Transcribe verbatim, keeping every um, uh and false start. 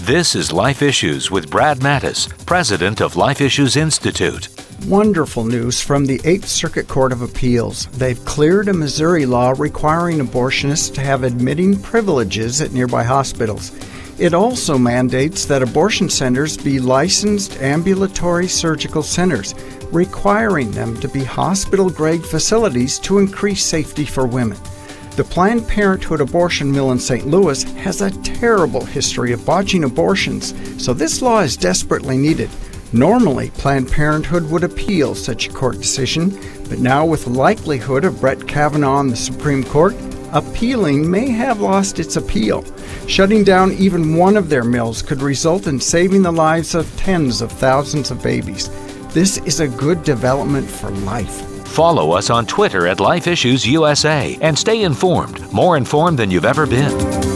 This is Life Issues with Brad Mattis, president of Life Issues Institute. Wonderful news from the Eighth Circuit Court of Appeals. They've cleared a Missouri law requiring abortionists to have admitting privileges at nearby hospitals. It also mandates that abortion centers be licensed ambulatory surgical centers, requiring them to be hospital-grade facilities to increase safety for women. The Planned Parenthood abortion mill in Saint Louis has a terrible history of botching abortions, so this law is desperately needed. Normally, Planned Parenthood would appeal such a court decision, but now with the likelihood of Brett Kavanaugh on the Supreme Court, appealing may have lost its appeal. Shutting down even one of their mills could result in saving the lives of tens of thousands of babies. This is a good development for life. Follow us on Twitter at Life Issues U S A and stay informed, more informed than you've ever been.